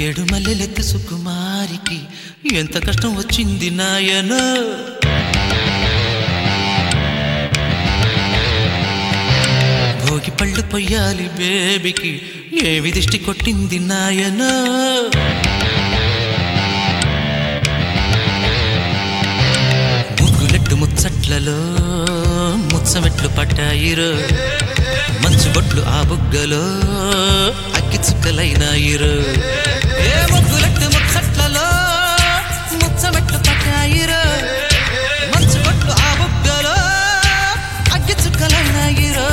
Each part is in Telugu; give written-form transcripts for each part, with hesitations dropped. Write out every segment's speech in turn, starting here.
ఏడు మల్లెలెత్తి సుకుమారికి ఎంత కష్టం వచ్చింది నాయనో. భోగి పళ్ళు పొయ్యాలి బేబీకి ఏవి దిష్టి కొట్టింది నాయనో. ముగ్గులెట్టు ముచ్చట్లలో ముచ్చమెట్లు పట్టాయిరో. మంచు బొట్లు ఆ బుగ్గలో అగ్గి చుక్కలైనాయిరో. ఏ ముగ్గులెట్టు ముచ్చట్లలో ముచ్చమెట్లు పట్టాయిరో. మంచు బొట్లు ఆ బుగ్గలో అగ్గి చుక్కలైనాయిరో.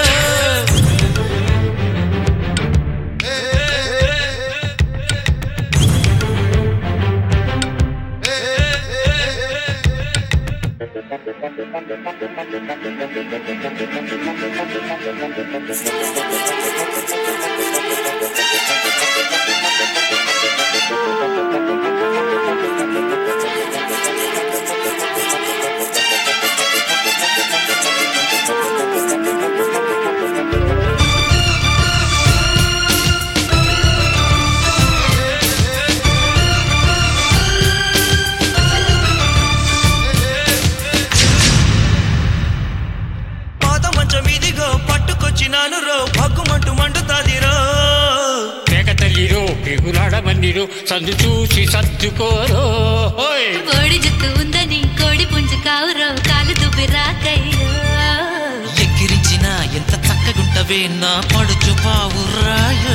పట్టుకొచ్చినాను రో భగ్గుమంటూ మండుతాదిరో. మేక తల్లిరో పెగులాడమన్నిరో సందు చూసి సర్దుకోరో. కోడి జుట్టు ఉందని కోడి పుంజు కావురో కాలు దుబ్బి రాకయ్యో. ఎక్కిరించిన ఎంత చక్కగుంటవే నా పడుచు పావురాయో.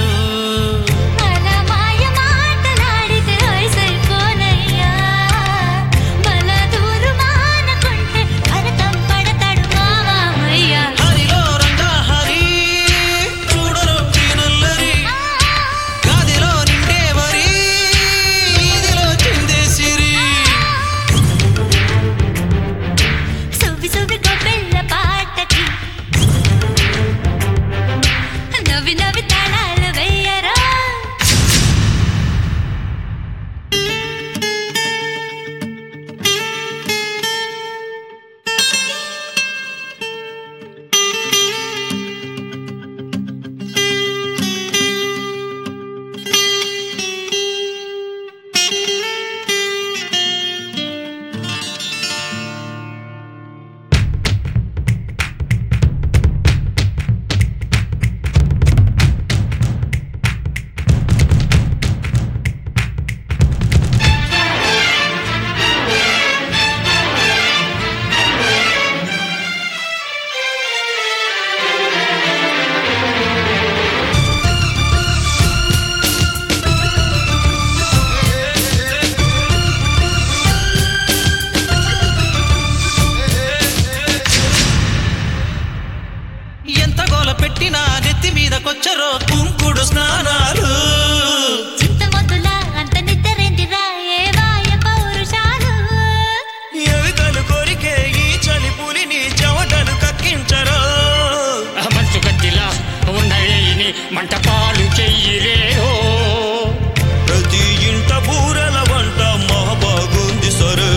పెట్టినా నెత్తి మీదకొచ్చరో కుంకుడు స్నానాలు. చిత్తమొద్దులా అంత నిద్రేందిరా ఏ వాయ పౌరుషాలు. ఎవికలు కోరికే ఈ చలి పులిని చెవటలు కక్కించరో. మంచు గడ్డిలా ఉన్నవేయిని మంటపాలు చెయ్యిరేరో. ప్రతి ఇంట బూరెల వంట మహాబాగుంది సరే.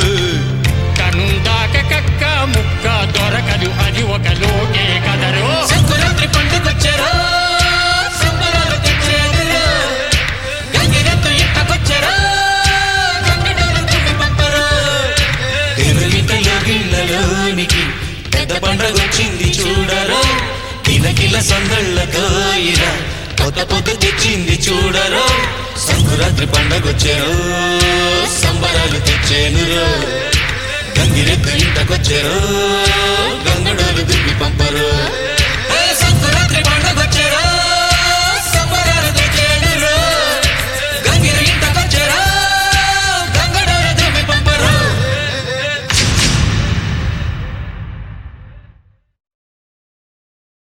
కనుందాక కక్క ముక్క దొరకదు అది ఒక లోకే కదరో. సంకురాత్రి పండుగొచ్చారో సంబరాలు తెచ్చేదిరో. గంగిరెద్దు ఇంటకొచ్చారో గంగిరెద్దు చుట్టి పంపరో. తెలుగింటలో గిళ్ళలోనికి పెద్ద పండగొచ్చింది చూడరో. కిలకిల సందళ్ళతో ఇలా కొత్త పొద్దు తెచ్చింది చూడరో. సంకురాత్రి పండగొచ్చారో సంబరాలు తెచ్చేనురో. గంగిరెద్దు ఇంటకొచ్చారో.